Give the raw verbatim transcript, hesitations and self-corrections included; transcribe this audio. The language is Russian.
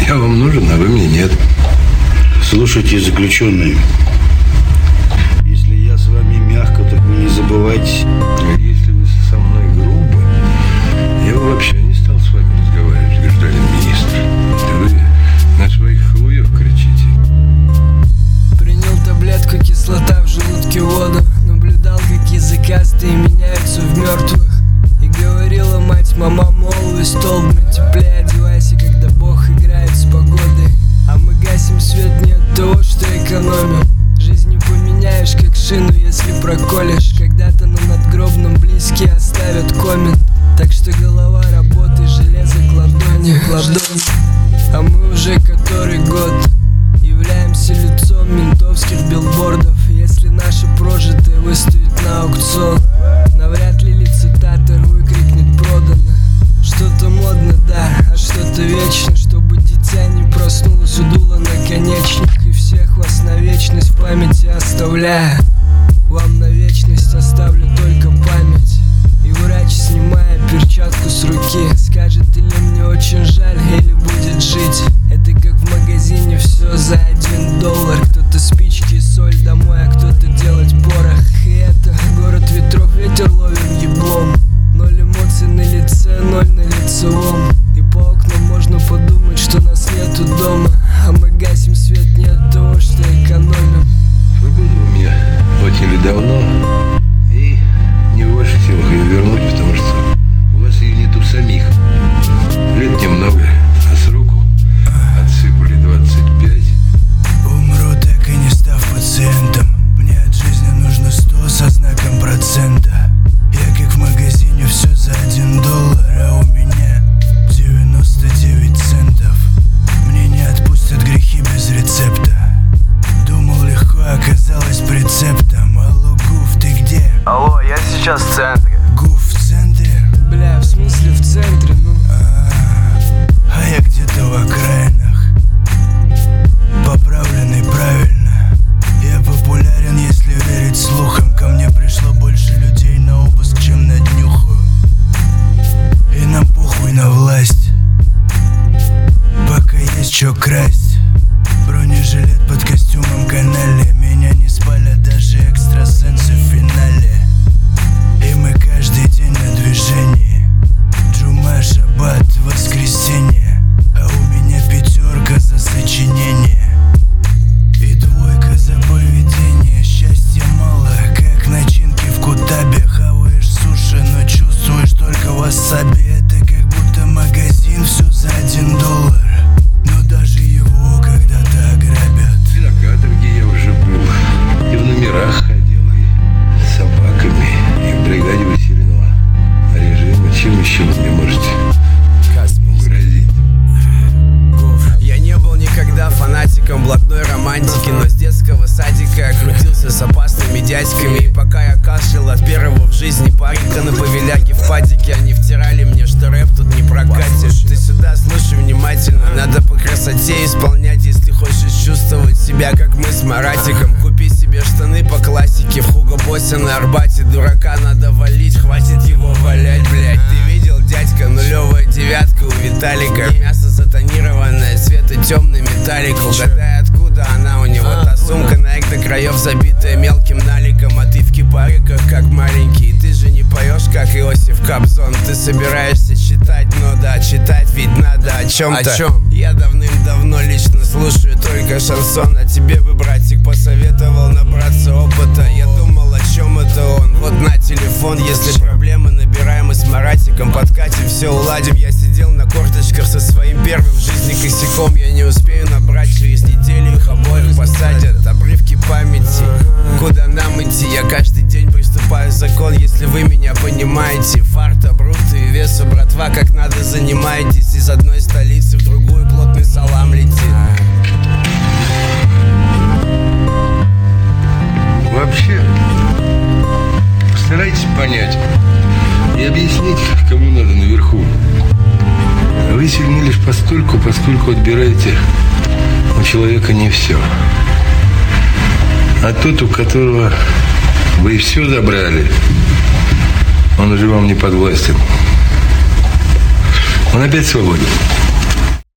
Я вам нужен, а вы мне нет. Слушайте, заключенные, если я с вами мягко, так вы не забывайте. А если вы со мной грубо, я бы вообще не стал с вами разговаривать, гражданин министр. Вы на своих халуев кричите. Принял таблетку, кислота в желудке, воду. Наблюдал, как языкастые меняются в мертвых. И говорила мать, мама, молвый столб, теплее одевайся, когда Бог играет с погодой. А мы гасим свет не от того, что экономим. Жизнь не поменяешь, как шину, если проколешь. Когда-то на надгробном близкие оставят коммент. Так что голова работай, железо к ладони, ладони. А мы уже который год являемся лицом ментовских билбордов. Если наше прожитое выставить на аукцион, навряд ли лицитатор выкрикнет продано. Что-то модно, да, а что-то вечно. Чтобы дитя не проснулось у дула наконечник. И всех вас на вечность в памяти оставляю. Вам на вечность оставлю только память. И врач, снимая перчатку с руки, скажет: или мне очень жаль, или будет жить. Это как в магазине, все за один доллар. Кто-то спички и соль домой, а кто-то делать порох. И это город ветров, ветер ловим еблом. Ноль эмоций на лице, ноль на лицевом. И по окнам можно подумать, что нас нету дома. А мы гасим свет не от того, что экономим. Свободу у меня отняли давно. И не в ваших силах ее вернуть, потому что у вас ее нету самих. Лет немного, а сроку отсыпали двадцать пять. Умру, так и не став пациентом. Мне от жизни нужно сто со знаком процента. Я как в магазине, все за один доллар, а у меня девяносто девять центов. Мне не отпустят грехи без рецепта. Думал, легко оказалось прицептом. Алло, Гуф, ты где? Алло, я сейчас в центре. Гуф в центре? Бля, в смысле в центре, ну? А, а я где-то в окраинах. Поправленный правильно. Я популярен, если верить слухам. Ко мне пришло больше людей на обыск, чем на днюху. И нам похуй на власть. Пока есть чё красть. Бронежилет под костюмом канале. Меня не спалят даже экстрасенсы в финале. И мы каждый день на движении. Джума, шаббат, воскресенье. А у меня пятерка за сочинение. И двойка за поведение. Счастья мало, как начинки в кутабе. Хаваешь суши, но чувствуешь только васаби. Это как будто магазин, все за один доллар. Но даже его когда-то ограбят. И на каторге я уже был. И в номерах ходил. И с собаками. И в бригаде усиленного режима. Чем еще вы мне можете грозить? Я не был никогда фанатиком блатной романтики, но с детского садика я крутился с опасными дядьками. И пока я кашлял от первого в жизни парика на повеляге в падике, они втирали мне, что рэп тут не прокатит. Ты сюда слушай внимательно, надо по красоте исполнять, если хочешь чувствовать себя, как мы с Маратиком. Купи себе штаны по классике в Хуго Боссе на Арбате. Дурака надо валить, хватит его валять, блять. Ты видел, дядька, нулевая девятка у Виталика. Мясо затонированное, цвета темный металлик. Угадай, откуда она у него, та сумка Nike до краев, забитая мелким наликом. А ты в кипариках, как маленький. Ты же не поешь, как Иосиф Кобзон. Ты собираешься читать, ну да, читать ведь надо о чем-то. О чем? Я давным-давно лично слушаю только шансон. А тебе бы, братик, посоветовал набраться опыта. Я думал, о чем это он. Вот на телефон, если проблемы, набираем мы с Маратиком. Подкатим, все уладим. Я сидел на корточках со своим первым в жизни косяком. Я не успею набрать, через неделю их обоих посадят. Обрывки памяти, куда нам идти? Я каждый день приступаю закон, если вы меня понимаете. Фарта, бруты и весу, братва, как надо занимаетесь. Из одной столицы в другую плотный салам летит. Вообще, постарайтесь понять и объяснить, кому надо наверху. Вы сильны лишь постольку, поскольку отбираете у человека не все. А тот, у которого вы все забрали, он уже вам не подвластен. Он опять свободен.